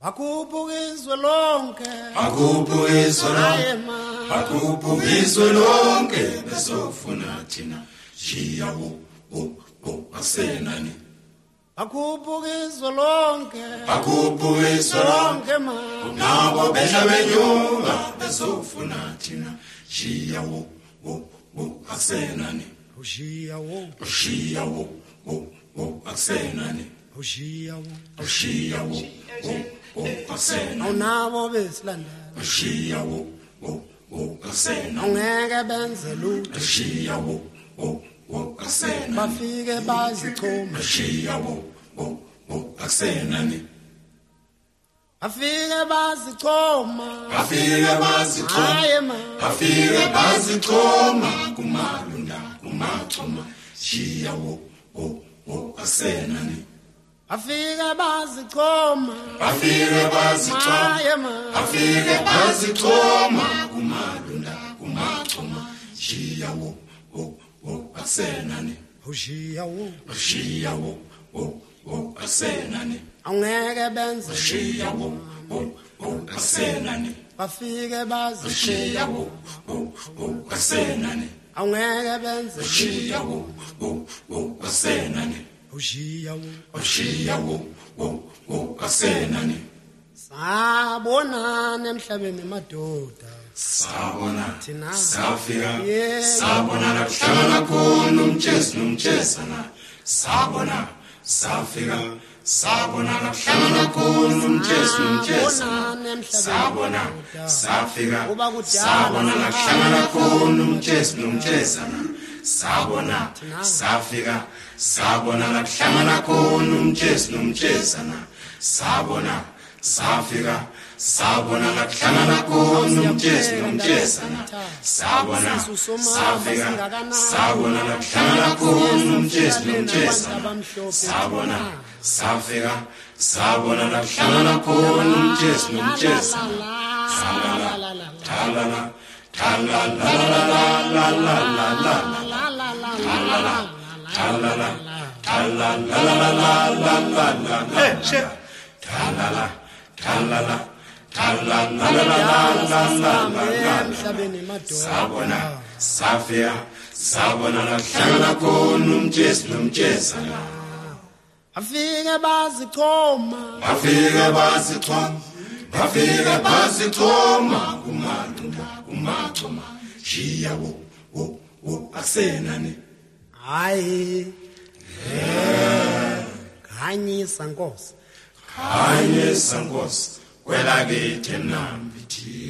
Akubukizwe lonke akubukizwe lonke bezofuna thina jiya wo asenani akubukizwe lonke ma nabo behla benyuka bezofuna thina jiya wo asenani ushiya wo asenani ushiya wo asenani awunabo besilandela ushiya wo asenani awungeke benze lutho ushiya wo asenani bafike bazichoma ushiya wo asenani afike bazichoma afike bazichoma kumalunda kumachoma jiya wo asenani afike bazichoma afike bazichoma kumalunda kumachoma jiya wo asenani ushiya wo asenani awungeke benze jiya wo asenani bafike bazichoma jiya wo asenani awungeke benze jiya wo asenani ushiya wo asenani sabona emhlabeni madoda sabona thina safika Yeah. sabona lakuhlangana khona umtshesana sabona safika sabona lakuhlangana khona umtshesana sabona safika sabona lakuhlangana khona umtshesana sabona safika sabona lakuhlangana khona umtshesana sabona safika sabona lakuhlangana khona umtshesana sabona safika sabona lakuhlangana khona umtshesana sabona safika sabona lakuhlangana khona umtshesana talala talala emhlabeni madoda sabona safia sabona lakuhlangana khona umtshesana afike bazichoma bafike bazichoma kumalunda kumachoma jiya wo asenani hayi khanyisa nkosi Kanye sankosi kwelakithi nambithi